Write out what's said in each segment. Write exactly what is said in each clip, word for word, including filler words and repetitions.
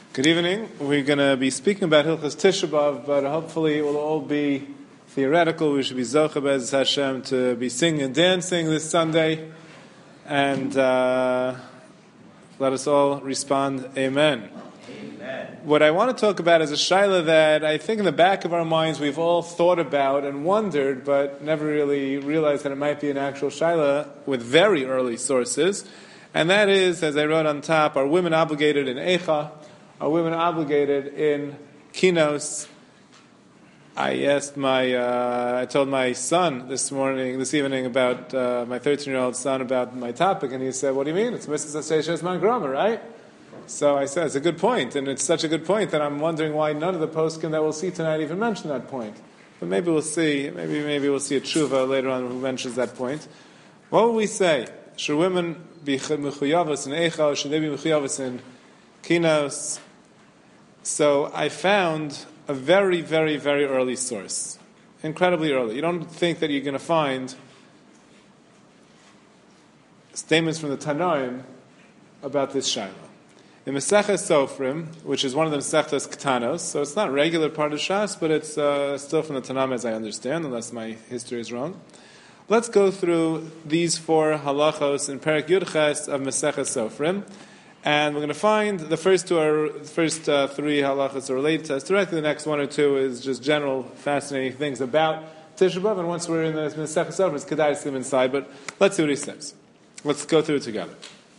Good evening. We're going to be speaking about Hilchos Tisha B'Av, but hopefully it will all be theoretical. We should be Zocha Be'ez Hashem to be singing and dancing this Sunday. And uh, let us all respond, Amen. Amen. What I want to talk about is a shaila that I think in the back of our minds we've all thought about and wondered, but never really realized that it might be an actual shaila with very early sources. And that is, as I wrote on top, are women obligated in Eicha? Are women obligated in kinos? I asked my, uh, I told my son this morning, this evening about uh, my thirteen-year-old son about my topic, and he said, "What do you mean? It's Missus Aseshes Man Grama, right?" So I said, "It's a good point, and it's such a good point that I'm wondering why none of the poskim that we'll see tonight even mention that point." But maybe we'll see. Maybe maybe we'll see a tshuva later on who mentions that point. What will we say? Should women be mechuyavos in eicha, or should they be mechuyavos in kinos? So I found a very, very, very early source. Incredibly early. You don't think that you're going to find statements from the Tanoim about this shaila. In Maseches Sofrim, which is one of the Masechtas Ketanos, so it's not a regular part of Shas, but it's uh, still from the Tanaim as I understand, unless my history is wrong. Let's go through these four halachos in Perek Yudches of Maseches Sofrim. And we're going to find the first two are the first uh, three halachas are related to us directly. The next one or two is just general fascinating things about Tisha B'Av. And once we're in the Masechah Sofrim, it's kedai to see him inside. But let's see what he says. Let's go through it together.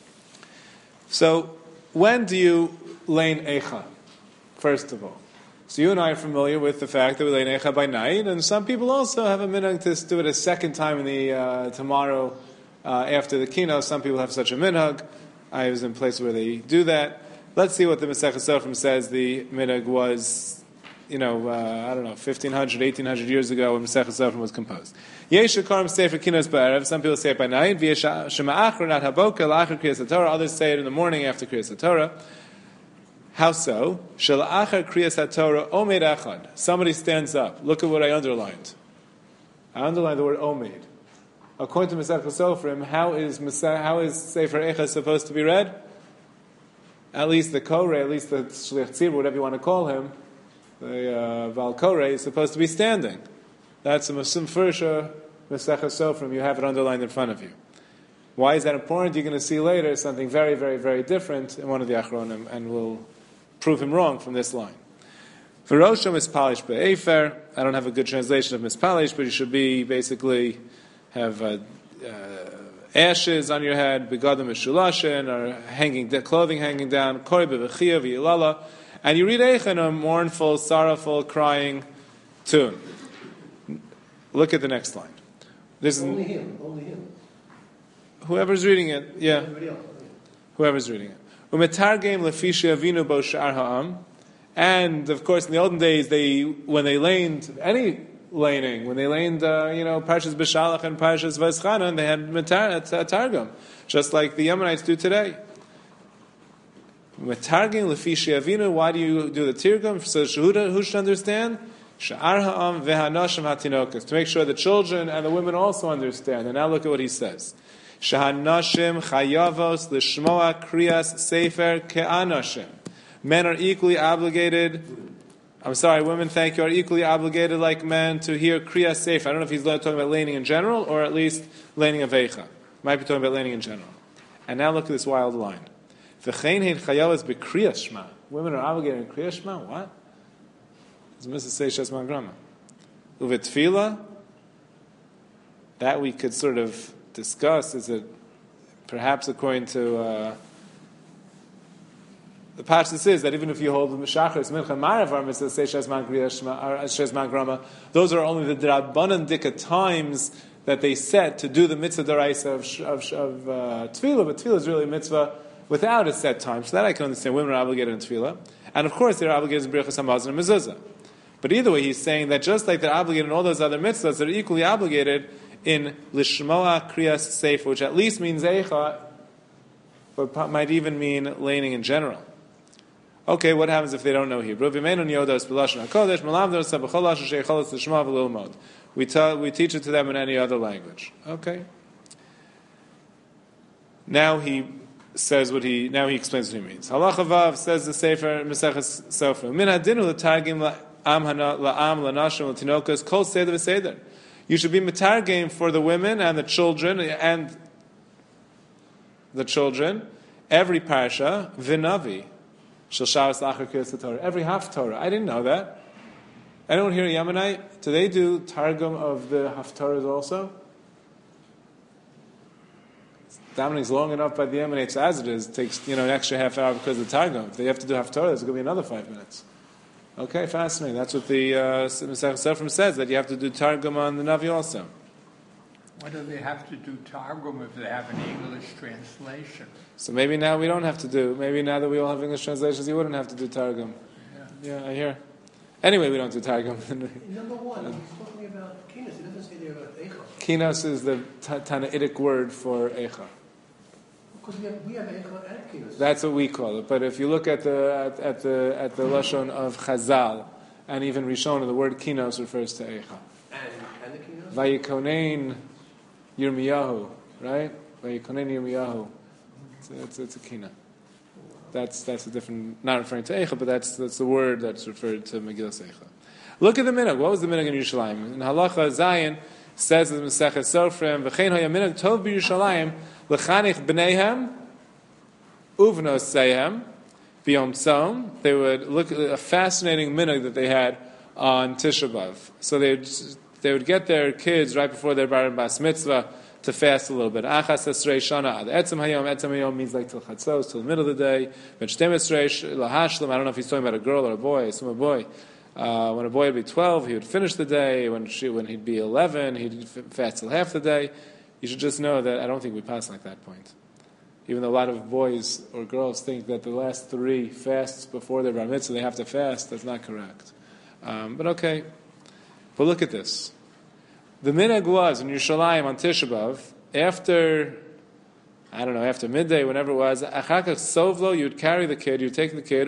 So, when do you lein eicha? First of all, so you and I are familiar with the fact that we lein eicha by night, and some people also have a minhag to do it a second time in the uh, tomorrow uh, after the keynote. Some people have such a minhag. I was in places where they do that. Let's see what the Masechah Sofrim says the minhag was, you know, uh, I don't know, fifteen hundred, eighteen hundred years ago when Masechah Sofrim was composed. Yesh shekarim sefer kinos ba'erev. Some people say it by night. V'yesh shema'achar nat haboka la'achar kriyas haTorah. Others say it in the morning after kriyas haTorah. How so? Shela'achar kriyas haTorah omed echad. Somebody stands up. Look at what I underlined. I underlined the word omed. According to Masechah Sofrim, how is how is Sefer Eicha supposed to be read? At least the Koreh, at least the Shliach Tzibur, whatever you want to call him, the uh, Val Koreh is supposed to be standing. That's a Muslim Fursha Masechah Sofrim. You have it underlined in front of you. Why is that important? You're going to see later something very, very, very different in one of the Achronim, and we'll prove him wrong from this line. For Rosham Mispalish Be'efer, I don't have a good translation of Mispalish, but you should be basically have uh, uh, ashes on your head, begadim mishulashin, or hanging de- clothing hanging down, kori bevechia v'yilala, and you read Eicha in a mournful, sorrowful, crying tune. Look at the next line. This is only him, only him. Whoever's reading it, yeah. Everybody else. Whoever's reading it. Umetargem lefishi avinu bo sha'ar ha'am, and of course in the olden days, they when they laned any laning. When they laned, uh, you know, Parshas B'Shalach and Parshas Vayischanan, they had matar- a targum, just like the Yemenites do today. Matargim lefi she'avinu. Why do you do the tirgum? So who should understand? Sha'ar ha'am ve'hanashim ha'tinokas. To make sure the children and the women also understand. And now look at what he says. Sha'hanashim chayavos l'shmoa kriyas sefer ke'anashim. Men are equally obligated. I'm sorry, women, thank you, are equally obligated like men to hear Kriyas Sefer. I don't know if he's talking about laning in general, or at least laning of Eicha. Might be talking about laning in general. And now look at this wild line. V'chein hein chayavos b'Kriyas Shema. Women are obligated in Kriyas Shema? What? It's Missus Seishes Man Grama. Uvetfila, that we could sort of discuss. Is it perhaps according to... Uh, The Pashtus is that even if you hold the Meshachris, Mincha, Marav, or Mitzvah, say Shezman Grama, those are only the Drabanan Dika times that they set to do the Mitzvah Daraisa of, of, of uh, Tefillah, but Tefillah is really a Mitzvah without a set time. So that I can understand. Women are obligated in Tefillah. And of course, they're obligated in Birchas HaMazon and Mezuzah. But either way, he's saying that just like they're obligated in all those other mitzvahs, they're equally obligated in Lishmoa Kriyas Sefer, which at least means Eicha, but might even mean laning in general. Okay, what happens if they don't know Hebrew? We tell, we teach it to them in any other language. Okay. Now he says what he, now he explains what he means. Halacha Vav says the Sefer Maseches Sofrim. Min hadinu l'targim la'am la'am la'nashim l'tinokas kol seder v'seder. You should be metargim for the women and the children and the children, every parsha, v'navi, shel Shabbos la'achar Kriyas Torah, every Haftorah. I didn't know that. Anyone here at Yemenite, do they do targum of the Haftorahs also? Davening's long enough by the Yemenites as it is. It takes, you know, an extra half hour because of the Targum. If they have to do Haftorah, there's going to be another five minutes. Okay, fascinating. That's what the Masechet Sofrim says, that you have to do Targum on the Navi also. Why do they have to do Targum if they have an English translation? So maybe now we don't have to do, maybe now that we all have English translations, you wouldn't have to do Targum. Yeah, yeah I hear. Anyway, we don't do Targum. Number one, he's talking about Kinos. He doesn't say there about Eicha. Kinos is the Tanaitic word for Eicha. Because we have, we have Eicha and Kinos. That's what we call it. But if you look at the at, at the at the lashon of Chazal and even Rishon, the word Kinos refers to Eicha. And and the Kinos. Vayikonein Yirmiyahu, right? Vayikonein Yirmiyahu. It's, it's, it's a Kina. That's that's a different, not referring to Eicha, but that's that's the word that's referred to Megillas Eicha. Look at the minhag. What was the minhag in Yerushalayim? In Halacha Zayin says in the Masechet Sofrim, "V'chein haya minhag tov b'Yerushalayim l'chanich b'neihem uvnos seihem b'yom tzom." They would look at a fascinating minhag that they had on Tisha B'av. So they would, they would get their kids right before their bar and bas mitzvah to fast a little bit. Achas esrei shana ad etzem hayom. Etzem hayom means like till chatzos, till the middle of the day. Ben shtem esrei lahashlam. I don't know if he's talking about a girl or a boy. I assume a boy. Uh, when a boy would be twelve, he would finish the day. When she, when he'd be eleven, he'd fast till half the day. You should just know that I don't think we pass like that point. Even though a lot of boys or girls think that the last three fasts before their bar mitzvah they have to fast, that's not correct. Um, but okay. But look at this. The minhag was in Yerushalayim on Tisha B'av, after, I don't know, after midday, whenever it was, achakach sovlo, you'd carry the kid, you'd take the kid,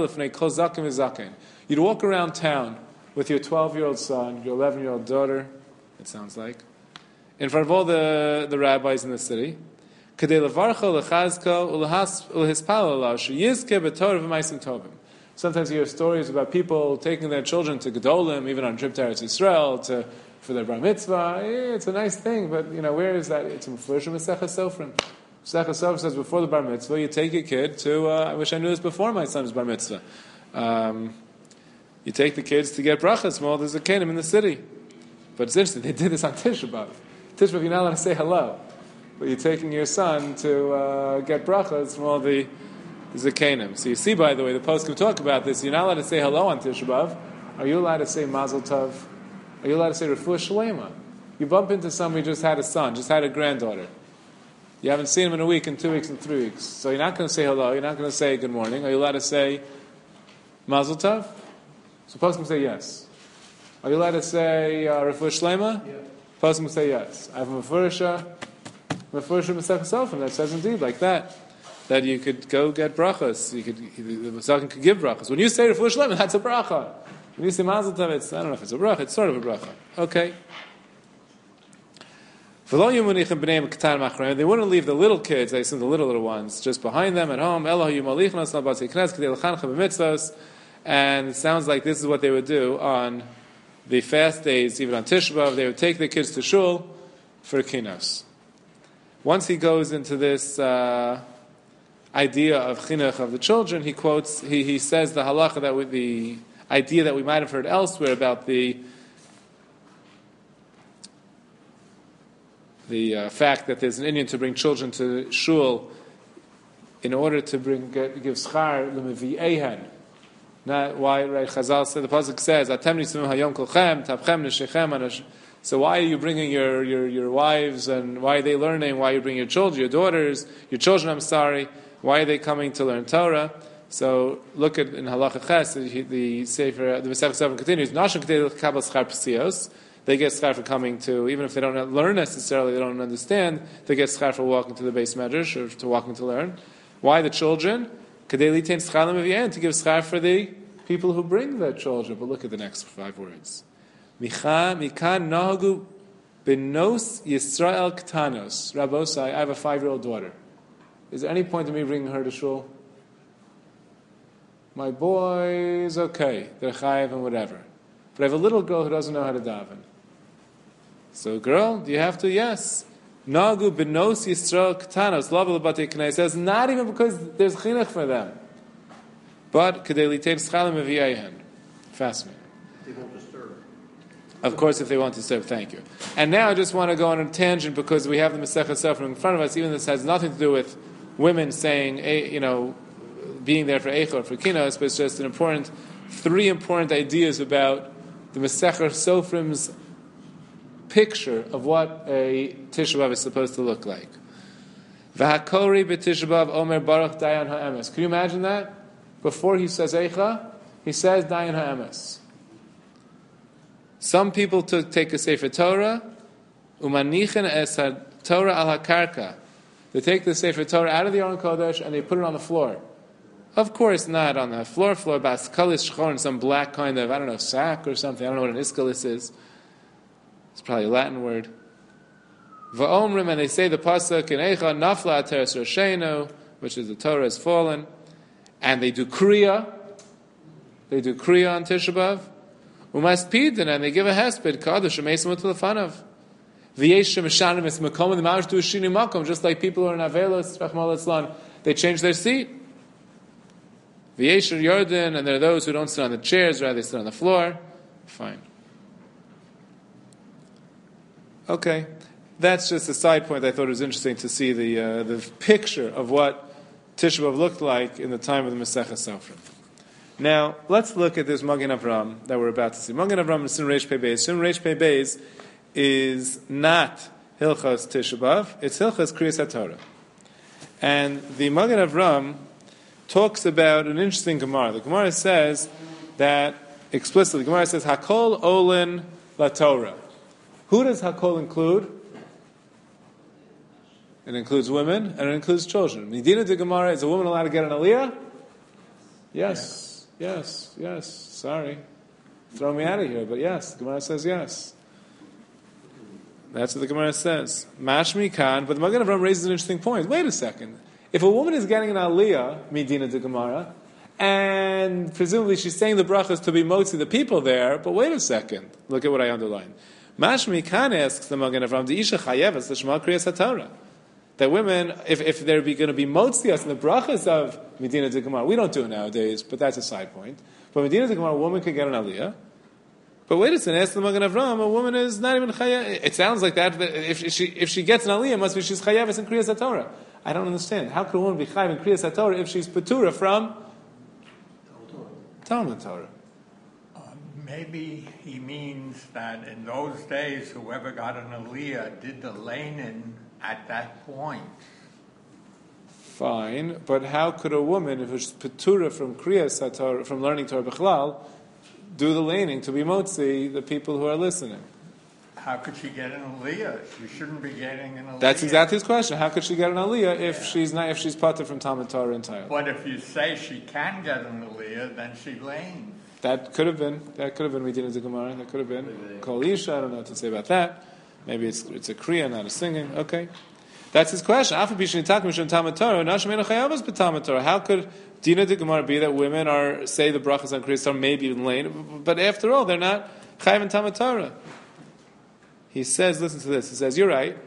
you'd walk around town with your twelve-year-old son, your eleven-year-old daughter, it sounds like, in front of all the, the rabbis in the city, sometimes you hear stories about people taking their children to Gedolim, even on a trip to Eretz Yisrael, to for their bar mitzvah. It's a nice thing, but you know, where is that? It's in Mefurish Masechet Sofrim. Masechet Sofrim says before the bar mitzvah, you take your kid to. Uh, I wish I knew this before my son's bar mitzvah. Um, you take the kids to get brachas. Well, there's a kenim in the city, but it's interesting. They did this on Tisha B'av. Tisha B'av, you're not allowed to say hello, but you're taking your son to uh, get brachas from all the zakenim. So you see, by the way, the post can talk about this. You're not allowed to say hello on Tisha B'av. Are you allowed to say Mazel Tov? Are you allowed to say Refuah Shalema? You bump into somebody who just had a son, just had a granddaughter. You haven't seen him in a week, in two weeks, in three weeks. So you're not going to say hello. You're not going to say good morning. Are you allowed to say Mazel Tov? So Poskim say yes. Are you allowed to say uh, Refuah Shalema? Yeah. Poskim say yes. I have a Mefurisha, Mefurisha Masechet Sofrim that says indeed like that. That you could go get brachas. You could, the Masakin could give brachas. When you say Refuah Shalema, that's a bracha. When you say Mazel Tov, it's, I don't know if it's a bracha, it's sort of a bracha. Okay. They wouldn't leave the little kids, I assume the little, little ones, just behind them at home. And it sounds like this is what they would do on the fast days, even on Tisha B'av. They would take their kids to shul for kinos. Once he goes into this uh, idea of chinuch of the children, he quotes, he, he says the halacha that with the idea that we might have heard elsewhere about the the uh, fact that there's an Indian to bring children to shul in order to bring get, give schar l'mevi'ehen. Not why, right? Chazal said, the pasuk says, "Atem nisim hayom kolchem tapchem neshechem." So why are you bringing your, your your wives, and why are they learning? Why are you bringing your children, your daughters, your children? I'm sorry. Why are they coming to learn Torah? So look at in Halacha Ches, the, the Sefer, the Masechet Sofrim continues. Nashim k'tei kabel schar p'sios. They get schar for coming to, even if they don't learn necessarily, they don't understand. They get schar for walking to the base medrash or to walking to learn. Why the children? K'tei litain schar l'mevi'en, to give schar for the people who bring their children. But look at the next five words. Micha mikan nahagu benos Yisrael ktanos. Rabbosai, I have a five-year-old daughter. Is there any point in me bringing her to shul? My boy's okay. They're chayiv and whatever. But I have a little girl who doesn't know how to daven. So, girl, do you have to? Yes. Nagu benos Yisrael ktanos lavel b'batei k'nei. It says not even because there's chinuch for them, but kedei litein schalim aviyehen. Fascinating. They won't disturb. Of course, if they want to serve, thank you. And now I just want to go on a tangent because we have the Masechah Sofrim in front of us. Even this has nothing to do with women saying, you know, being there for Eicha or for Kinos, but it's just an important, three important ideas about the Masechah Sofrim's picture of what a Tisha B'Av is supposed to look like. V'hakori b'Tisha B'Av Omer Baruch Dayan Ha'emes. Can you imagine that? Before he says Eicha, he says Dayan Ha'emes. Some people took, take a Sefer Torah, umanichen es ha-Torah al ha-karka. They take the Sefer Torah out of the Aron Kodesh and they put it on the floor. Of course not on the floor, floor, baskalis shchon, some black kind of, I don't know, sack or something. I don't know what an iskalis is. It's probably a Latin word. Va'omrim, and they say the pasuk in Eicha, nafla ateres roshenu, which is the Torah has fallen. And they do kriya. They do kriya on Tisha B'Av. Umaspidin, and they give a hesped, kadosh, amesim u'telefanav. V'yesh shemishanim es makom, and the ma'arish do a shini makom, just like people who are in Avelos, Rachmal Etzlan, they change their seat. V'yesh Yordan, and there are those who don't sit on the chairs, rather they sit on the floor. Fine. Okay. That's just a side point. I thought it was interesting to see the uh, the picture of what Tisha B'Av looked like in the time of the Masechah Sofrim. Now, let's look at this Magen Avram that we're about to see. Magen Avram is Sin Reish Pei Beis. Sin Reish Pei Beis is not Hilchos Tisha B'Av, it's Hilchos Kriyas HaTorah. And the Magen Avram talks about an interesting Gemara. The Gemara says that, explicitly, the Gemara says, Hakol Olin La Torah. Who does Hakol include? It includes women, and it includes children. Medina de Gemara, is a woman allowed to get an aliyah? Yes. Yes, yes, sorry. Throw me out of here, but yes, the Gemara says yes. That's what the Gemara says. Mashmi Khan, but the Magen Avram raises an interesting point. Wait a second. If a woman is getting an aliyah, Medina de Gemara, and presumably she's saying the brachas to be motzi the people there, but wait a second. Look at what I underlined. Mashmi Khan asks the Magen Avram, the Isha Chayevas, the Shema Kriyas HaTorah. That women, if, if they're going to be motzias in the brachas of Medina de Gemara, we don't do it nowadays, but that's a side point. But Medina de Gemara, a woman could get an aliyah. But wait a second, ask the Magen Avram, a woman is not even chayav. It sounds like that, that if she if she gets an aliyah, it must be she's chayav in Kriyas HaTorah. I don't understand. How could a woman be chayav in Kriyas HaTorah if she's patura from Talmud Torah? Uh, maybe he means that in those days, whoever got an aliyah did the laning at that point. Fine, but how could a woman, if it's patura from Kriyas HaTorah, from learning Torah B'chlal, do the laning to be motzi the people who are listening? How could she get an aliyah? She shouldn't be getting an aliyah. That's exactly his question. How could she get an aliyah if yeah. she's not if she's patur from Talmud Torah entirely? But if you say she can get an aliyah, then she lanes. That could have been. That could have been Medina de Gemara. That could have been Kol Isha. I don't know what to say about that. Maybe it's it's a kriya, not a singing. Okay, that's his question. How could Dina de Gemara be that women are say the brachas on Kriyas Torah, maybe even lane, but after all, they're not chayav in Talmud Torah? He says, listen to this. He says, you're right.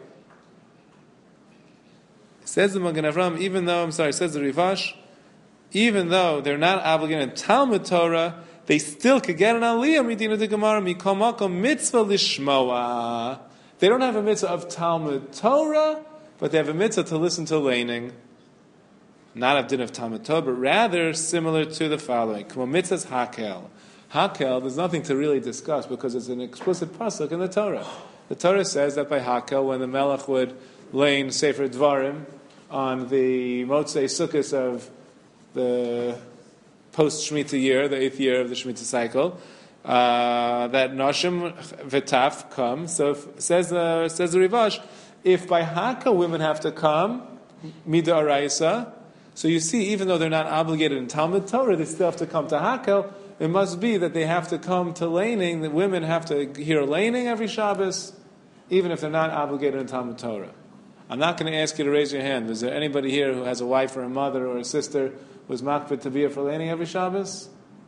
He says the Magen Avram, even though I'm sorry, says the Rivash, even though they're not obligated in Talmud Torah, they still could get an aliyah Medina de Gemara mikol makom mitzvah lishmoa. They don't have a mitzvah of Talmud Torah, but they have a mitzvah to listen to laning. Not of din of Talmud Torah, but rather similar to the following. K'mo mitzvahs hakel. Hakel, there's nothing to really discuss because it's an explicit pasuk in the Torah. The Torah says that by Hakel, when the Melech would lane Sefer Dvarim on the Motzei Sukkos of the post-Shemitah year, the eighth year of the Shemitah cycle, uh, that Noshim V'Taf come. So if, says, uh, says the Rivash, if by Hakel women have to come, Mida Araisa, so you see, even though they're not obligated in Talmud Torah, they still have to come to Hakel. It must be that they have to come to laning, that women have to hear laning every Shabbos, even if they're not obligated in Talmud Torah. I'm not going to ask you to raise your hand. Is there anybody here who has a wife or a mother or a sister who's makbid to be here for laning every Shabbos?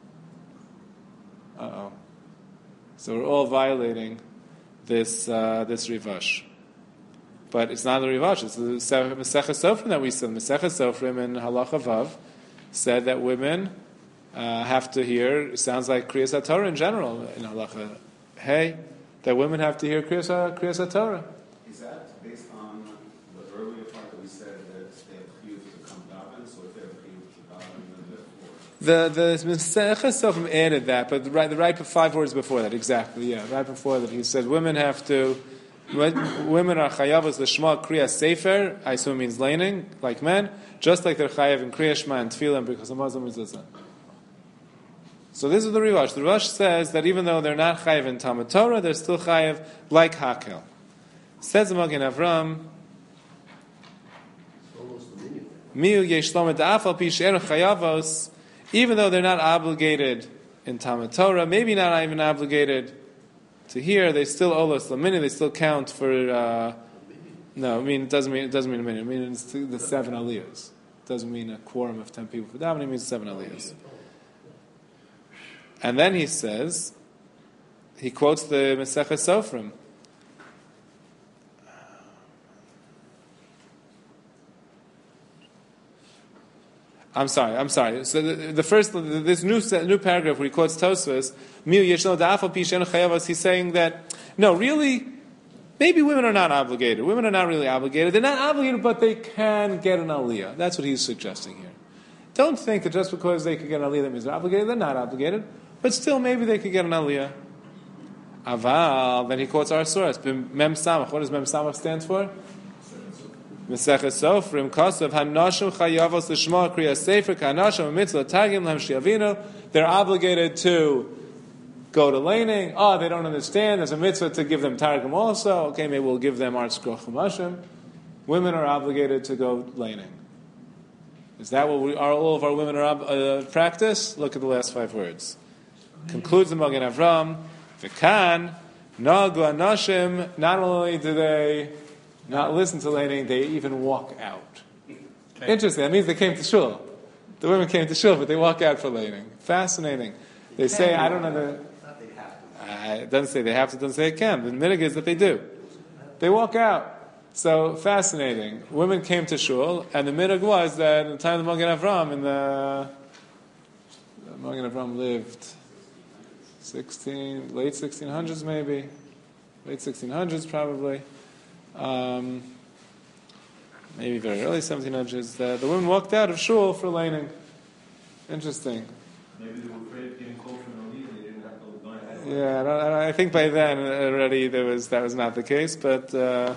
Uh-oh. So we're all violating this uh, this rivash. But it's not the rivash, it's the Masechah Sofrim that we said. Masechah Sofrim in Halacha Vav said that women uh, have to hear, it sounds like Kriyas HaTorah in general, in Halacha Hey, that women have to hear Kriyas HaTorah. Is that based on the earlier part that we said that they have chiyuv to come daven, so if they have chiyuv to daven, then The the Masechah Sofrim added that, but the right, the right five words before that, exactly, yeah, right before that, he said women have to, women are chayavos l'shma kriya sefer, I assume means laning, like men, just like they're chayav in kriya shema and tefillah because a Muslim is listening. So this is the Rivash. The Rivash says that even though they're not chayav in Talmud Torah, they're still chayav like Hakel. Says the Magen Avram, Miu yeshlomet afal pi she'en chayavos. Even though they're not obligated in Talmud Torah, maybe not even obligated to hear, they still olos lamini. They still count for. Uh, no, I mean it doesn't mean it doesn't mean a minute. I mean it's the seven aliyahs. It doesn't mean a quorum of ten people for davening. It means seven aliyahs. And then he says, he quotes the Masechah Sofrim. I'm sorry, I'm sorry. So the, the first, this new new paragraph where he quotes Tosfos, he's saying that, no, really, maybe women are not obligated. Women are not really obligated. They're not obligated, but they can get an aliyah. That's what he's suggesting here. Don't think that just because they could get an aliyah, that means they're obligated. They're not obligated. But still, maybe they could get an aliyah. Aval, then he quotes our source. Mem Samach. What does Mem Samach stand for? Masechah Sofrim Kosav Hanashim Chayavos L'Shma Kriya Sefer Kanashim Mitzvah Tagim Lam Shiavino. They're obligated to go to laning. Oh, they don't understand. There's a mitzvah to give them targum also. Okay, maybe we'll give them Art Scroll Chumashim. Women are obligated to go laning. Is that what we are? All of our women are uh, practice? Look at the last five words. Concludes the Magen Avram. V'kan Nagu Anashim. Not only do they not listen to laning, they even walk out. Okay. Interesting. That means they came to shul. The women came to shul, but they walk out for laning. Fascinating. They say, I don't know. The, uh, it doesn't say they have to. It doesn't say it can. The minhag is that they do. They walk out. So fascinating. Women came to shul, and the minhag was that in the time of the Magen Avram, in the, the Magen Avram lived sixteen, late sixteen hundreds maybe, late sixteen hundreds probably. Um, maybe very early seventeen hundreds, uh, the women walked out of shul for laning. Interesting. Maybe they were afraid of getting called from the lead and they didn't have to go ahead. Yeah, I, don't, I think by then already there was that was not the case, but uh,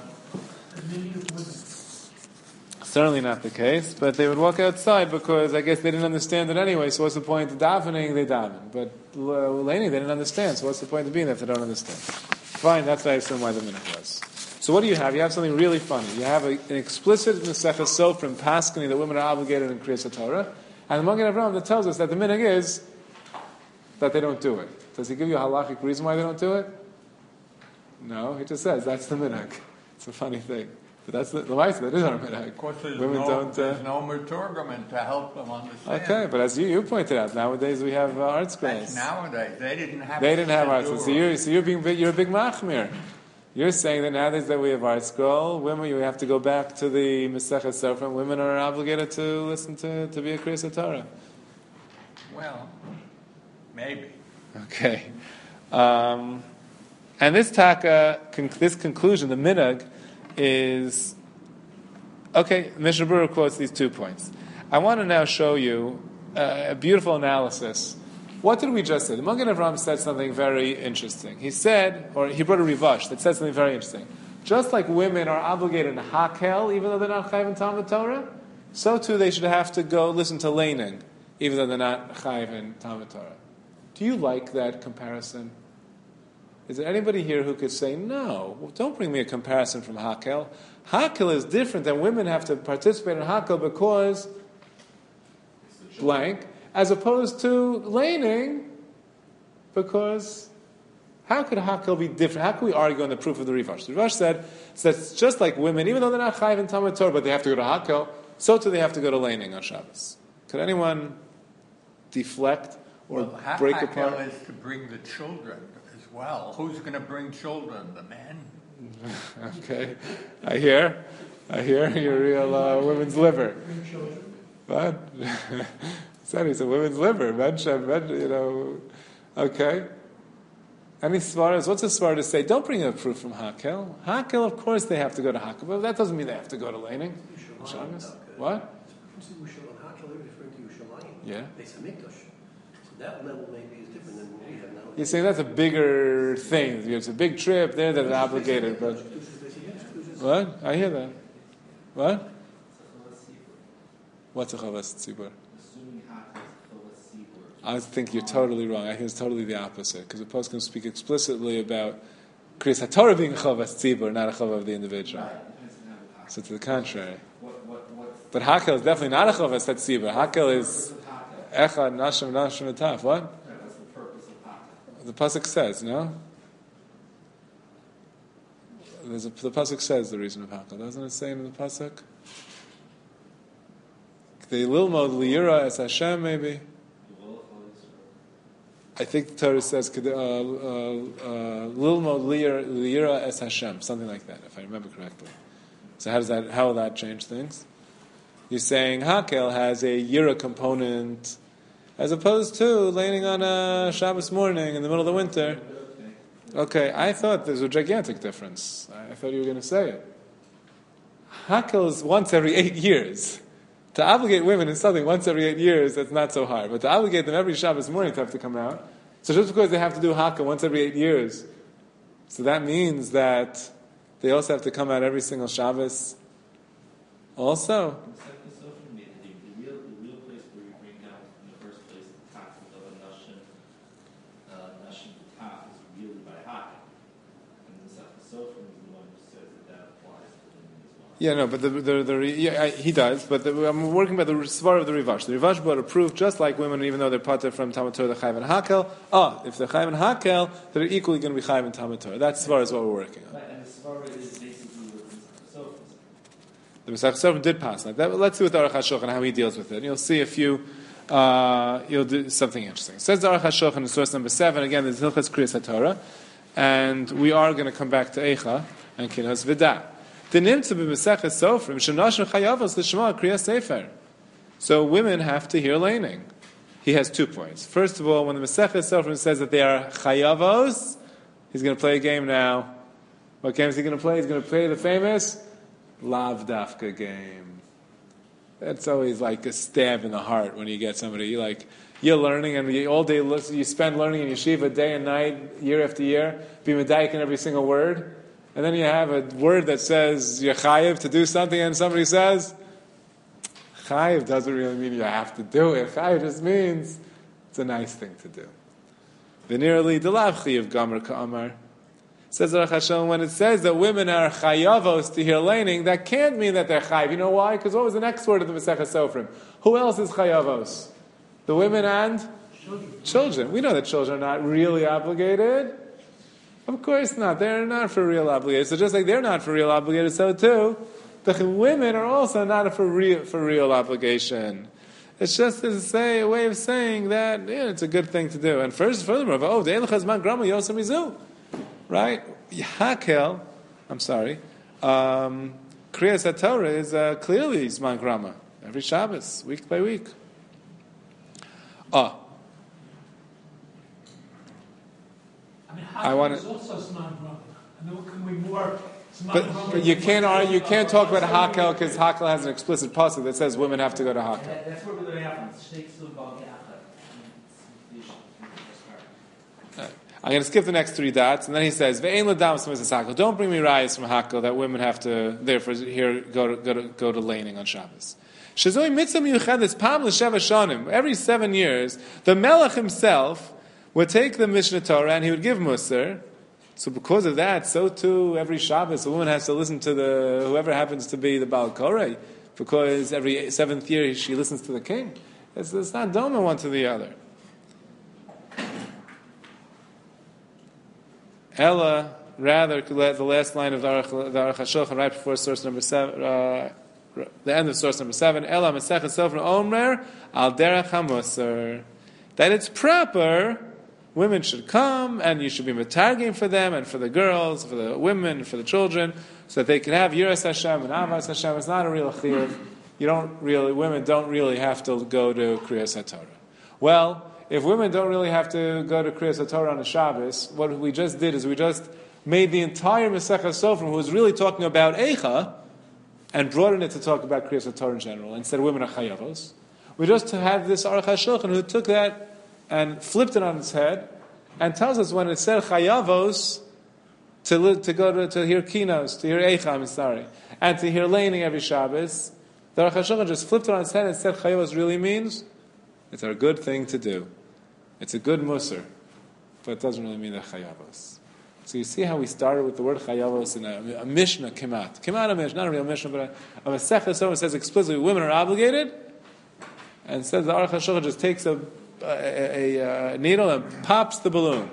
certainly not the case. But they would walk outside because I guess they didn't understand it anyway. So what's the point of davening? They daven, but uh, laning they didn't understand. So what's the point of being there if they don't understand? Fine, that's I assume why the minhag was. So what do you have? You have something really funny. You have a, an explicit Masechah Sofrim paskini that women are obligated in Kriyas HaTorah, and the Magen Avram that tells us that the minhag is that they don't do it. Does he give you a halachic reason why they don't do it? No, he just says that's the minhag. It's a funny thing, but that's the Lamaisa. That is our minhag. Of course, there's women no, don't. Uh, there's no Maturgaman to help them understand. Okay, but as you, you pointed out, nowadays we have uh, art scrolls. That's nowadays they didn't have. They didn't have art scrolls. So you're so you're being you're a big machmir. You're saying that nowadays that we have art scroll, women, you have to go back to the Masechah Sofrim. Women are obligated to listen to, to be a Kriyas HaTorah. Well, maybe. Okay. Um, and this taka, con- this conclusion, the minhag, is... Okay, Mishnah Berurah quotes these two points. I want to now show you uh, a beautiful analysis. What did we just say? The Magen Avram said something very interesting. He said, or he brought a rivash that said something very interesting. Just like women are obligated to hakel, even though they're not chayiv in Talmud Torah, so too they should have to go listen to laning, even though they're not chayiv in Talmud Torah. Do you like that comparison? Is there anybody here who could say, no, don't bring me a comparison from hakel. Hakel is different than women have to participate in hakel because blank, as opposed to laning, because How could Hakel be different? How can we argue on the proof of the Rivash? The Rivash said that just like women, even though they're not chayiv in Talmud Torah, but they have to go to Hakel, so too they have to go to laning on Shabbos. Could anyone deflect or well, ha- break Hakel apart? is to bring the children as well. Who's going to bring children? The men? Okay, I hear, I hear your real uh, women's liver. What? Said he's a women's liver. Men, men, you know. Okay. Any svaras? What's a svar to say? Don't bring a proof from Hakel. Hakel, of course, they have to go to Hakel, but that doesn't mean they have to go to laning. What? Yeah. So that level maybe is different than what we have now. You're saying that's a bigger thing. It's a big trip there that are obligated, but what? I hear that. What? What's a chavas tzibur? I think you're totally wrong. I think it's totally the opposite, because the post can speak explicitly about Kriyas HaTorah being a chavas tzibur, not a chava of the individual. So to the contrary. But Hakel is definitely not a chavas tzibur. Hakel is echad nashim nashim ataf. What? The pasuk says, no? There's a, the pasuk says the reason of Hakel. Doesn't it say in the pasuk? The lilmod liyira es Hashem, maybe. I think the Torah says lilmod liyira es Hashem, something like that, if I remember correctly. So how does that? How will that change things? You're saying Hakel has a yira component, as opposed to laying on a Shabbos morning in the middle of the winter. Okay, I thought there's a gigantic difference. I thought you were going to say it. Hakel is once every eight years. To obligate women in something once every eight years, that's not so hard. But to obligate them every Shabbos morning to have to come out, so just because they have to do Hakel once every eight years, so that means that they also have to come out every single Shabbos also. Yeah, no, but the, the, the yeah, he does. But the, I'm working by the svar of the Rivash. The Rivash brought a proof, just like women, even though they're pater from Talmud Torah, they're chayiv and Hakel. Ah, if they're chayiv and Hakel, they're equally going to be chayiv and Talmud Torah. That svar is what we're working on. Right, and the svar is basically what The the Mesach Sofrim did pass like that. But let's see with the Aruch HaShulchan how he deals with it. You'll see a few. Uh, you'll do something interesting. It says the Aruch HaShulchan in source number seven. Again, there's Hilchas Kriyas HaTorah, and we are going to come back to Eicha and Kinos V'dah. So women have to hear laning. He has two points. First of all, when the Masechah Sofrim says that they are chayavos, he's going to play a game now. What game is he going to play? He's going to play the famous Lav Dafka game. That's always like a stab in the heart when you get somebody you like. You're learning, and you, all day you spend learning in yeshiva day and night, year after year, be medayik in every single word. And then you have a word that says you're chayiv to do something, and somebody says, chayiv doesn't really mean you have to do it. Chayiv just means it's a nice thing to do. V'nirali delav chayiv gamer ka'amar. Says Aruch HaShulchan, when it says that women are chayavos to hear laning, that can't mean that they're chayiv. You know why? Because what was the next word of the Masechah Sofrim? Who else is chayavos? The women and children. children. We know that children are not really obligated. Of course not. They're not for real obligated. So just like they're not for real obligated, so too, the women are also not for real for real obligation. It's just to say a way of saying that yeah, it's a good thing to do. And first, furthermore, oh, the Ein Chazman Grama Yosem Mizu, right? Hakel, I'm sorry. Um, Kriyas HaTorah is uh, clearly Zman Grama every Shabbos, week by week. Oh. I want to. Also Zman Grama. And then can we more? But, but you can't argue, you can't talk about Hakel because Hakel has an explicit pasuk that says women have to go to Hakel. That's where we're going to happen. I'm going to skip the next three dots, and then he says, "Ve'ein l'dam s'mitzvahs Hakel." Don't bring me rayas from Hakel that women have to therefore here go to go to, go to laning on Shabbos. Shazoi mitzvah miyuchedes pam l'sheva shanim. Every seven years, the Melech himself would take the Mishnah Torah and he would give Musar. So because of that, so too every Shabbos a woman has to listen to the whoever happens to be the Baal Koreh, because every seventh year she listens to the king. It's, it's not doma one to the other. Ella, rather, the last line of the Aruch, the Aruch HaShulchan, right before source number seven, uh, the end of source number seven, Ella Masechet Sofrim Omer Al Derech HaMusar, that it's proper, women should come, and you should be metargim for them, and for the girls, for the women, for the children, so that they can have Yiras Hashem and Avas Hashem. It's not a real chiyuv. You don't really, women don't really have to go to Kriyas HaTorah. Well, if women don't really have to go to Kriyas HaTorah on a Shabbos, what we just did is we just made the entire Masechet Sofrim, who was really talking about Eicha, and broadened it to talk about Kriyas HaTorah in general, and said women are chayavos. We just had this Aruch HaShulchan who took that and flipped it on its head, and tells us when it said chayavos, to, li- to go to, to hear kinos, to hear Eicha, I'm sorry, and to hear laning every Shabbos, the Aruch HaShulchan just flipped it on its head and said chayavos really means it's a good thing to do. It's a good musar, but it doesn't really mean that chayavos. So you see how we started with the word chayavos in a, a Mishnah, Kemat. Kemat a Mishnah, not a real Mishnah, but a, a Masechah, someone says explicitly women are obligated, and says the Aruch HaShulchan just takes a, a, a, a needle and pops the balloon.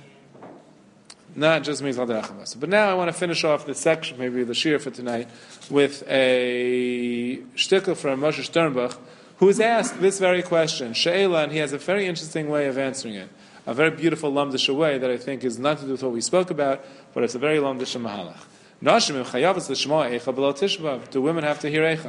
Not just means al derech hamasar. But now I want to finish off this section, maybe the shir for tonight, with a shtickle from Moshe Sternbuch, who is asked this very question, She'ela, and he has a very interesting way of answering it. A very beautiful lamdisha way that I think is nothing to do with what we spoke about, but it's a very lamdisha mahalach. Nashim im chayavos l'shma eicha b'lo tishbav. Do women have to hear eicha?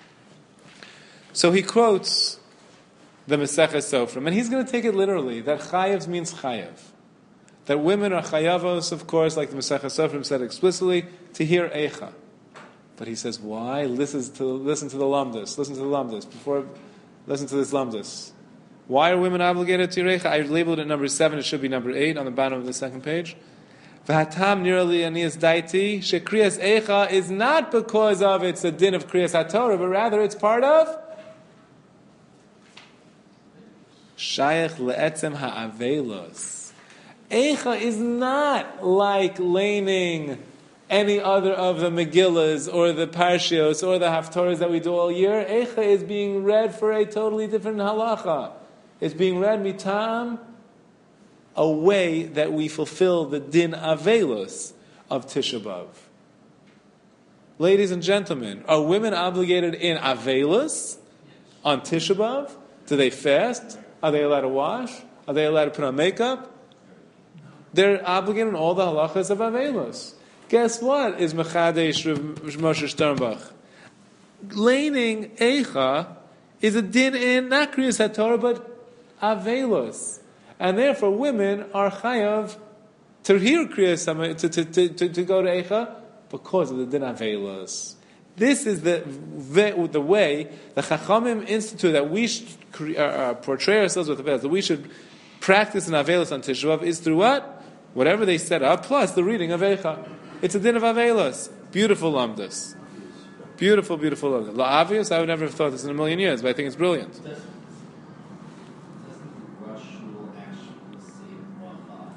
So he quotes the Masechet Sofrim, and he's going to take it literally, that chayav means chayav. That women are chayavos, of course, like the Masechet Sofrim said explicitly, to hear eicha. But he says, why? Listen to, listen to the lamdas. Listen to the lamdas. Before, listen to this lamdas. Why are women obligated to Eicha? I labeled it number seven. It should be number eight on the bottom of the second page. V'hatam nirali anias daiti shekriyas Eicha is not because of it's a din of Kriyas HaTorah, but rather it's part of Shayach le'etzem ha'avelos. Eicha is not like laning any other of the Megillas or the Parshios or the Haftorahs that we do all year. Eicha is being read for a totally different halacha. It's being read mitam, a way that we fulfill the din avelos of Tisha B'Av. Ladies and gentlemen, are women obligated in avelos on Tisha B'Av? Do they fast? Are they allowed to wash? Are they allowed to put on makeup? They're obligated in all the halachas of avelos. Guess what is Mechadesh Moshe Sternbuch? Laning Eicha is a din in not Kriyas HaTorah, but Avelos. And therefore women are chayav to hear Kriyas HaTorah, to, to, to, to, to go to Eicha, because of the din Avelos. This is the, the, the way the Chachamim institute that we should uh, uh, portray ourselves with Avelos, that we should practice in Avelos on Tisha B'Av is through what? Whatever they set up, plus the reading of Eicha. It's a din of Avelos. Beautiful lamdas. Beautiful, beautiful lamdas. Obvious, I would never have thought this in a million years, but I think it's brilliant. Doesn't Rushul actually say bracha?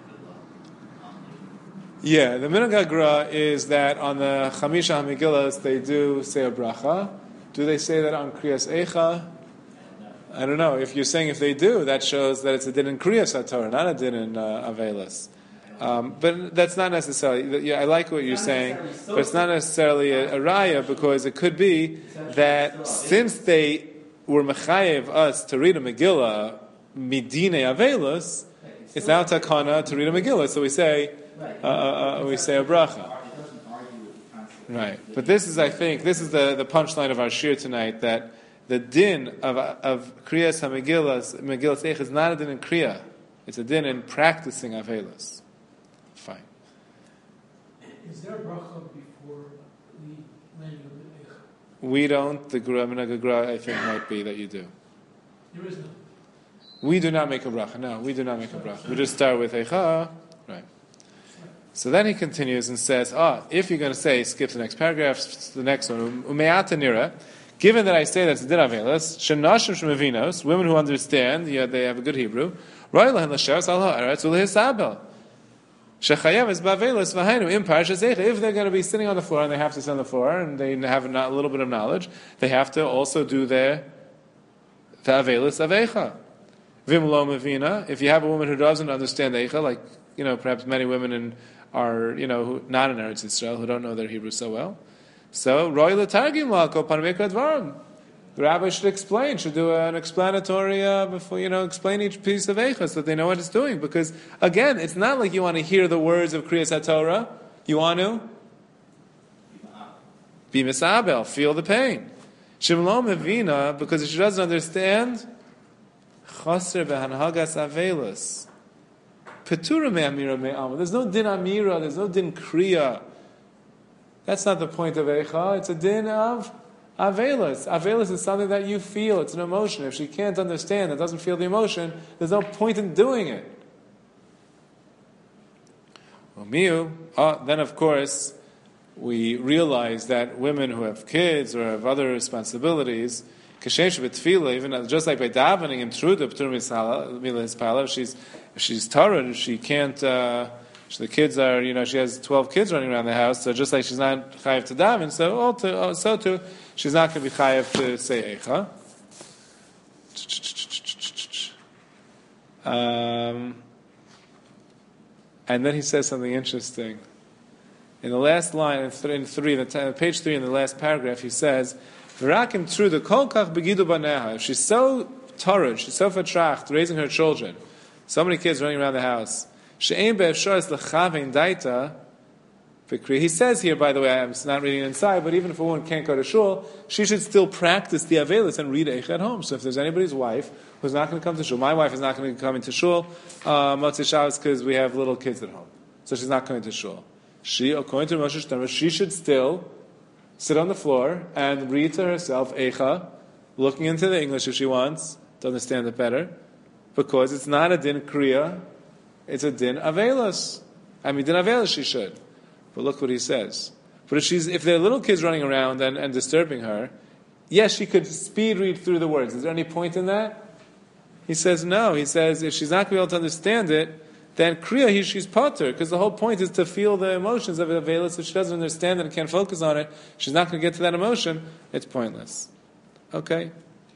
Yeah, the Minhag HaGra is that on the Chamisha HaMegillas they do say a bracha. Do they say that on Kriyas Eicha? I don't know. If you're saying if they do, that shows that it's a din in Kriyas HaTorah, not a din in uh, Avelos. Um, but that's not necessarily. Yeah, I like what you're saying, but it's not necessarily a, a raya, because it could be that since they were mechayev us to read a Megillah midine Avelos, it's now takana to read a Megillah. So we say uh, uh, uh, we say a bracha. Right, but this is, I think, this is the, the punchline of our shir tonight, that the din of of kriyas hamegillas Megillas Eicha is not a din in kriya; it's a din in practicing Avelos. Fine. Is there a bracha before the laying of the Eicha? We don't. The Minhag HaGra, I think, might be that you do. There is no. We do not make a bracha. No, we do not make a bracha. We just start with Eicha. Right. So then he continues and says, ah, if you're going to say, skip the next paragraph, the next one, Umeata nira, given that I say that's a din avelos, shenashim shemavinos, women who understand, yeah, they have a good Hebrew, roy lahen l'sheres al ha'aretz u'lehisabel. Shechayev is bavelos v'hainu im parshas eicha. If they're going to be sitting on the floor and they have to sit on the floor and they have a little bit of knowledge, they have to also do their the avelos of eicha. Vim lo mevina. If you have a woman who doesn't understand Eicha, like, you know, perhaps many women in, are, you know, who, not in Eretz Yisrael, who don't know their Hebrew so well. So, Roy L'Targim La'Kol Panavekra Dvarim. The rabbi should explain, should do an explanatory, uh, before, you know, explain each piece of Eicha so that they know what it's doing. Because, again, it's not like you want to hear the words of Kriyas HaTorah. You want to be misabel, feel the pain. Shimlo Mevina, because she doesn't understand, Chaser Behanhagas Avelus. Petura Me'amira Me'am. There's no din Amira, there's no din Kriya. That's not the point of Eicha, it's a din of Avelus. Avelus is something that you feel. It's an emotion. If she can't understand and doesn't feel the emotion, there's no point in doing it. Well, Miu, oh, then of course, we realize that women who have kids or have other responsibilities, even just like by davening and through the P'tur Milah, if she's if she's Torah, she can't. Uh, the kids are, you know, she has twelve kids running around the house. So just like she's not chayav to daven, so also, so too, she's not going to be chayav to say Eicha. Um, and then he says something interesting. In the last line, in three, in three in the, page three, in the last paragraph, he says, "V'rakim tru the kol kach begidu baneha." If she's so torrid, she's so vertracht, raising her children, so many kids running around the house. She'ein be'efsharis lechavein daita. He says here, by the way, I'm not reading it inside, but even if a woman can't go to shul, she should still practice the avelis and read Eicha at home. So if there's anybody's wife who's not going to come to shul, my wife is not going to come into shul, uh, Motzei Shabbos, because we have little kids at home, so she's not coming to shul. She, according to Moshe Sternberg, she should still sit on the floor and read to herself Eicha, looking into the English if she wants to understand it better, because it's not a din kriya, it's a din avelos. I mean, din avelos she should. But look what he says. But if she's, if there are little kids running around and, and disturbing her, yes, she could speed read through the words. Is there any point in that? He says no. He says if she's not going to be able to understand it, then kriya, he, she's potter, because the whole point is to feel the emotions of the avelos. If she doesn't understand it and can't focus on it, she's not going to get to that emotion, it's pointless. Okay?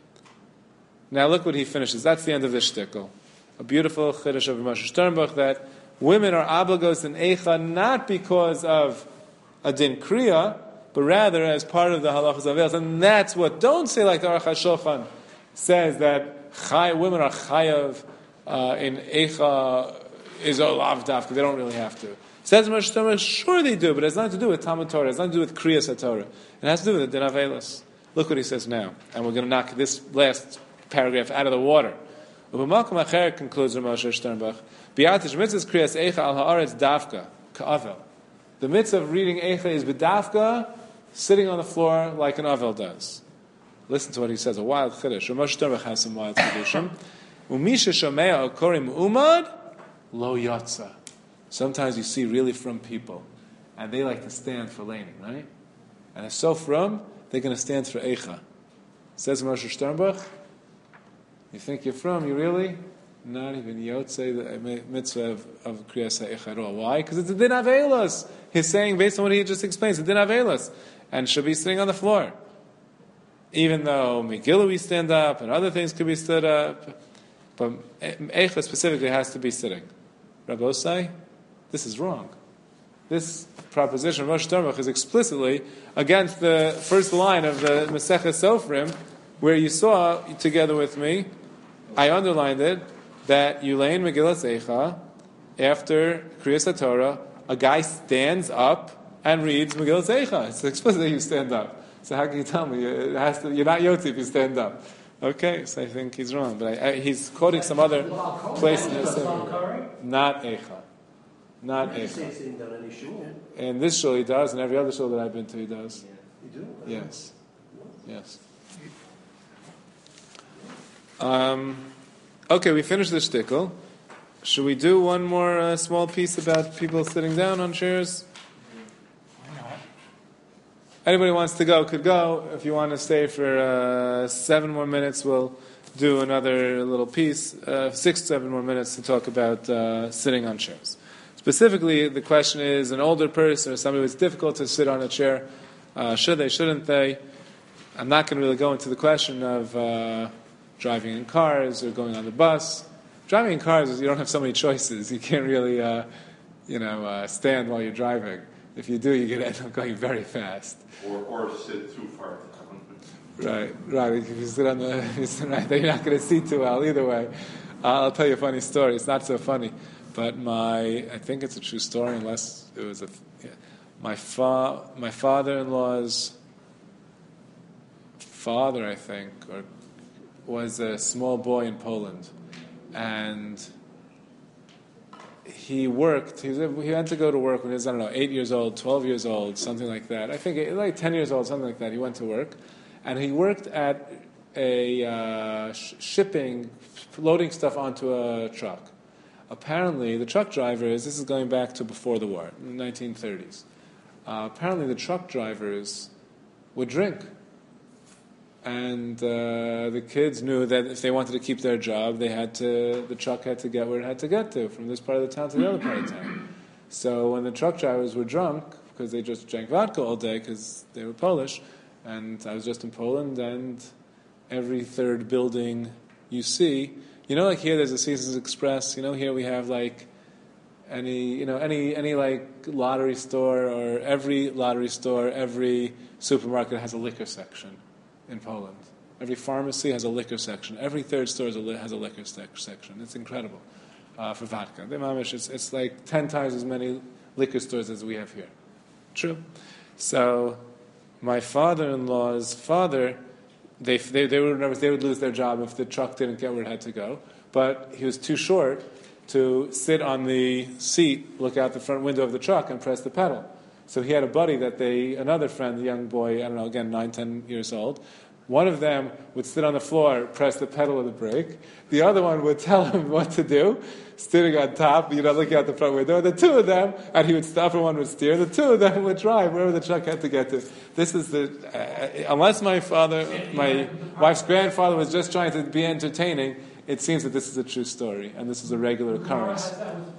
Now look what he finishes. That's the end of this shtickle. A beautiful chiddush of Moshe Sternbuch that women are obligos in Eicha not because of a din kriya, but rather as part of the halachas of avelos. And that's what, don't say like the Aruch HaShulchan says that chay, women are chayav uh, in Eicha is olav daf, because they don't really have to. Says Moshe Sternbuch, sure they do, but it has nothing to do with Talmud Torah, it has nothing to do with kriyas HaTorah. It has to do with the din avelos. Look what he says now, and we're going to knock this last paragraph out of the water. U'b'malkum acher concludes Moshe Sternbuch, Bi'atish mitzvahs kriyas Eicha al ha'aretz dafka ka'avel. The mitzvah of reading Eicha is b'dafka, sitting on the floor like an avel does. Listen to what he says, a wild chiddush. Moshe Sternbuch has some wild chiddushim. U'misha shomea okorim umad lo yatsa. Sometimes you see really from people, and they like to stand for laning, right? And if so from, they're going to stand for Eicha. Says Moshe Sternbuch, you think you're from, you really? Not even Yotzei, the mitzvah of, of Kriyas HaEicha at all. Why? Because it's a din avelos. He's saying, based on what he just explained, it's a din avelos. And should be sitting on the floor. Even though Megillah we stand up, and other things could be stood up. But Eicha specifically has to be sitting. Rabbosai, this is wrong. This proposition of Moshe Sternbuch is explicitly against the first line of the Masechah Sofrim, where you saw, together with me, I underlined it, that Yulain Megillas Eicha, after Kriyas HaTorah, a guy stands up and reads Megillas Eicha. It's explicitly you stand up. So how can you tell me? It has to, you're not Yotzi if you stand up. Okay, so I think he's wrong. But I, I, he's quoting some other place in the Not Eicha. Not Eicha. And this shul he does, and every other shul that I've been to he does. You do? Yes. Yes. Um, okay, we finished the shtickle. Should we do one more uh, small piece about people sitting down on chairs? Anybody wants to go could go. If you want to stay for uh, seven more minutes, we'll do another little piece, uh, six, seven more minutes to talk about uh, sitting on chairs. Specifically, the question is, an older person or somebody who's difficult to sit on a chair, uh, should they, shouldn't they? I'm not going to really go into the question of uh, driving in cars or going on the bus. Driving in cars is you don't have so many choices. You can't really, uh, you know, uh, stand while you're driving. If you do, you're going to end up going very fast. Or, or sit too far down. Right, right. If you sit on the, if you sit right there, you're not going to see too well either way. Uh, I'll tell you a funny story. It's not so funny, but my, I think it's a true story, unless it was a, yeah. my fa, my father-in-law's father, I think, or was a small boy in Poland, and he worked. He, was, he had to go to work when he was, I don't know, eight years old, twelve years old, something like that. I think like ten years old, something like that. He went to work, and he worked at a uh, sh- shipping, loading stuff onto a truck. Apparently, the truck drivers. This is going back to before the war, in the nineteen thirties. Uh, apparently, the truck drivers would drink. And uh, the kids knew that if they wanted to keep their job, they had to. The truck had to get where it had to get to, from this part of the town to the other part of the town. So when the truck drivers were drunk, because they just drank vodka all day, because they were Polish, and I was just in Poland, and every third building you see, you know, like here there's a Caesars Express. You know, here we have like any, you know, any any like lottery store, or every lottery store, every supermarket has a liquor section. In Poland, every pharmacy has a liquor section. Every third store has a, li- has a liquor sec- section. It's incredible uh, for vodka. The mamish, it's, it's like ten times as many liquor stores as we have here. True. So, my father-in-law's father, they they they would they would lose their job if the truck didn't get where it had to go. But he was too short to sit on the seat, look out the front window of the truck, and press the pedal. So he had a buddy that they, another friend, a young boy, I don't know, again, nine, ten years old. One of them would sit on the floor, press the pedal of the brake. The other one would tell him what to do, sitting on top, you know, looking out the front window. The two of them, and he would stop and one would steer. The two of them would drive wherever the truck had to get to. This is the, uh, unless my father, my wife's grandfather was just trying to be entertaining, it seems that this is a true story, and this is a regular occurrence.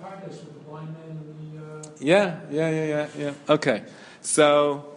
Yeah, yeah, yeah, yeah, yeah. Okay, so,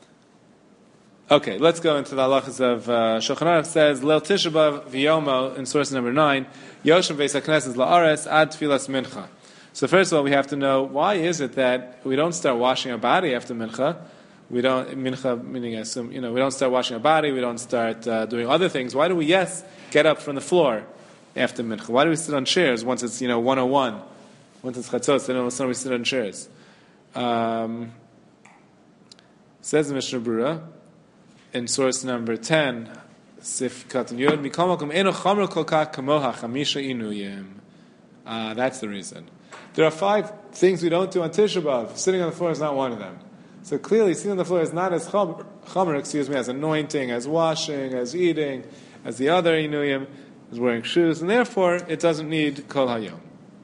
okay, let's go into the halachas of uh, Shulchan Aruch. Says, Leil Tisha B'Av v'yomo, in source number nine, Yoshem Beis HaKnesses la'aretz ad tfilas mincha. So first of all, we have to know, why is it that we don't start washing our body after mincha? We don't, mincha meaning, I assume, you know, we don't start washing our body, we don't start uh, doing other things. Why do we, yes, get up from the floor after mincha? Why do we sit on chairs once it's, you know, one oh one? Once it's chatzos, then all of a sudden we sit on chairs. Um, says the Mishnah Berurah in source number ten, Sif Katan Yod, Mikol Makom Eno Chomer Kol Kach Kamoha Chamisha Inuyim. Ah, that's the reason. There are five things we don't do on Tisha B'Av. Sitting on the floor is not one of them. So clearly, sitting on the floor is not as chomer, chomer excuse me, as anointing, as washing, as eating, as the other Inuyim, as wearing shoes, and therefore it doesn't need Kol Hayom.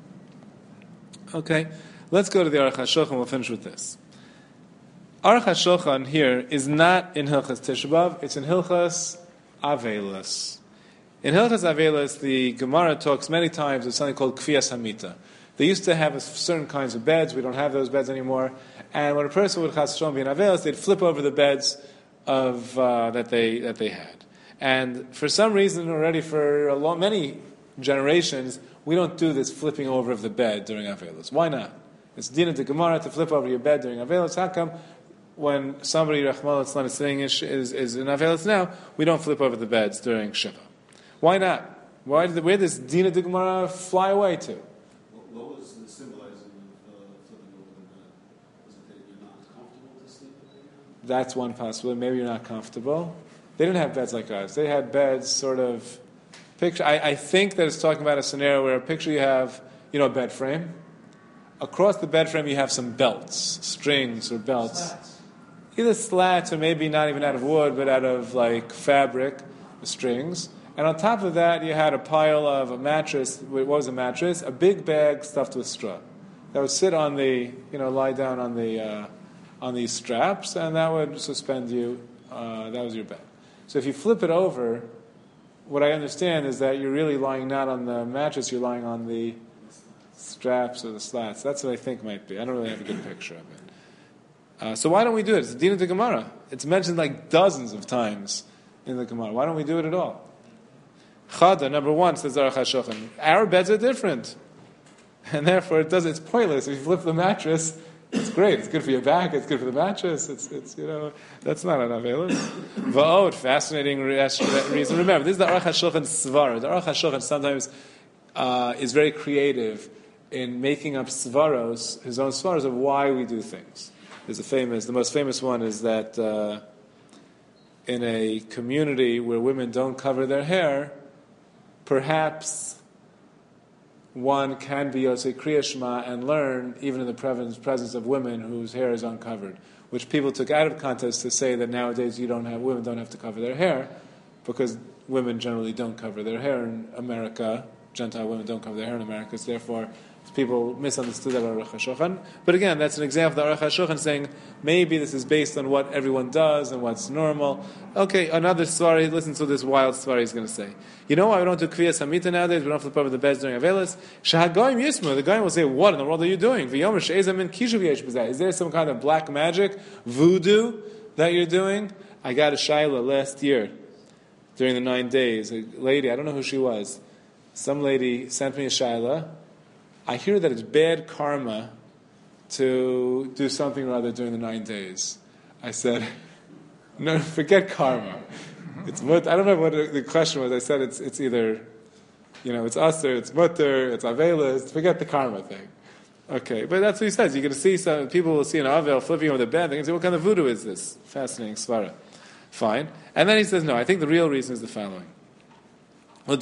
Okay, let's go to the Aruch HaShulchan. We'll finish with this. Aruch HaShulchan here is not in Hilchas Tisha B'Av, it's in Hilchas Avelos. In Hilchas Avelos, the Gemara talks many times of something called Kfiyas Hamita. They used to have certain kinds of beds. We don't have those beds anymore. And when a person would Chas Shalom be in Avelos, they'd flip over the beds of uh, that they that they had. And for some reason, already for a long, many generations, we don't do this flipping over of the bed during Avelos. Why not? It's din of the Gemara to flip over your bed during Avelos. How come when somebody, Rachmana litzlan, is sitting in, is, is in Avelos now, we don't flip over the beds during Shiva? Why not? Why did the, where does din of the Gemara fly away to? What was the symbolizing of uh, flipping over the bed? Was it that you're not comfortable to sleep in? That's one possibility. Maybe you're not comfortable. They didn't have beds like ours. They had beds sort of... Picture. I, I think that it's talking about a scenario where a picture you have, you know, a bed frame. Across the bed frame you have some belts, strings or belts. Slats. Either slats or maybe not even out of wood, but out of like fabric, the strings. And on top of that you had a pile of a mattress. What was a mattress? A big bag stuffed with straw. That would sit on the, you know, lie down on the uh, on these straps, and that would suspend you. Uh, that was your bed. So if you flip it over, what I understand is that you're really lying not on the mattress, you're lying on the straps or the slats. That's what I think might be. I don't really have a good picture of it. Uh, so why don't we do it? It's the din of the Gemara. It's mentioned like dozens of times in the Gemara. Why don't we do it at all? Chada, number one, says Aruch HaShulchan. Our beds are different. And therefore, it does, it's pointless. If you flip the mattress, it's great. It's good for your back. It's good for the mattress. It's, it's you know, that's not an Avelis. Va'od, fascinating reason. Remember, this is the Aruch HaShulchan Svara. The Aruch HaShulchan sometimes uh, is very creative in making up svaros, his own svaros of why we do things. There's a famous, the most famous one is that uh, in a community where women don't cover their hair, perhaps one can be Yosei Kriya Shema and learn even in the presence of women whose hair is uncovered, which people took out of context to say that nowadays you don't have women don't have to cover their hair, because women generally don't cover their hair in America. Gentile women don't cover their hair in America, so therefore people misunderstood that Aruch HaShulchan. But again, that's an example of the Aruch HaShulchan saying maybe this is based on what everyone does and what's normal. Okay, another story. Listen to this wild story he's going to say. You know why we don't do Kriyas Hamita nowadays? We don't flip over the beds during Avelis? Shahagoyim Yismu. The guy will say, what in the world are you doing? V'yomer she'ezam min kishuv yesh b'zeh. Is there some kind of black magic, voodoo, that you're doing? I got a shayla last year during the nine days. A lady, I don't know who she was. Some lady sent me a shayla. I hear that it's bad karma to do something or other during the nine days. I said, no, forget karma. It's mut. I don't know what the question was. I said it's it's either, you know, it's aser, it's mutter, it's avelis. Forget the karma thing. Okay, but that's what he says. You're going to see some people will see an avel flipping over the bed. They're going to say, what kind of voodoo is this? Fascinating svara. Fine. And then he says, no, I think the real reason is the following. When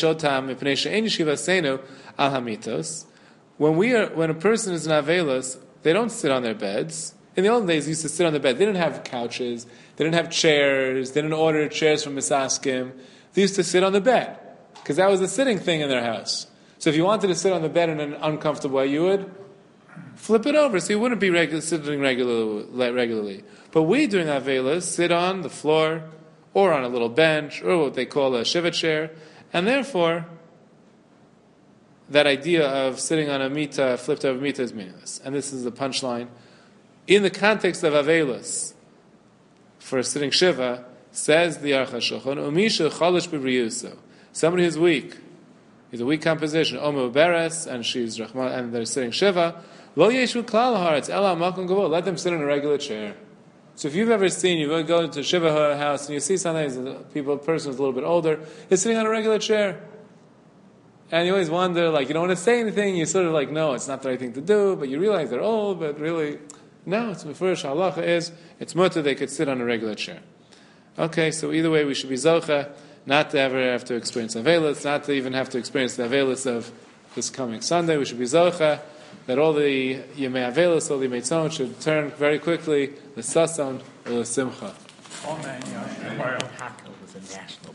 we are, when a person is in Avelos, they don't sit on their beds. In the olden days, they used to sit on their bed. They didn't have couches. They didn't have chairs. They didn't order chairs from Misaskim. They used to sit on the bed because that was the sitting thing in their house. So if you wanted to sit on the bed in an uncomfortable way, you would flip it over, so you wouldn't be regular, sitting regular, regularly. But we, during Avelos, sit on the floor or on a little bench or what they call a shiva chair, and therefore that idea of sitting on a mita, flipped over mita, is meaningless. And this is the punchline. In the context of Avelos, for sitting Shiva, says the Aruch HaShulchan, Umisha cholish b'riyuso. Somebody who's weak, he's a weak composition, Omer Beres, and she's Rahman, and they're sitting Shiva, Lo yeshu klal haaretz, ela makom gavo. Let them sit in a regular chair. So if you've ever seen, you go into a Shiva house, and you see sometimes a people, a person who's a little bit older, is sitting on a regular chair. And you always wonder, like, you don't want to say anything, you sort of like, no, it's not the right thing to do, but you realize they're old, but really, no, it's Mefurish halacha is, it's mutter, they could sit on a regular chair. Okay, so either way, we should be zocha, not to ever have to experience Avelis, not to even have to experience the Avelis of this coming Sunday. We should be zocha, that all the Yemei Avelis, all the Yemei Tzon should turn very quickly, the Sasan or the Simcha. Amen.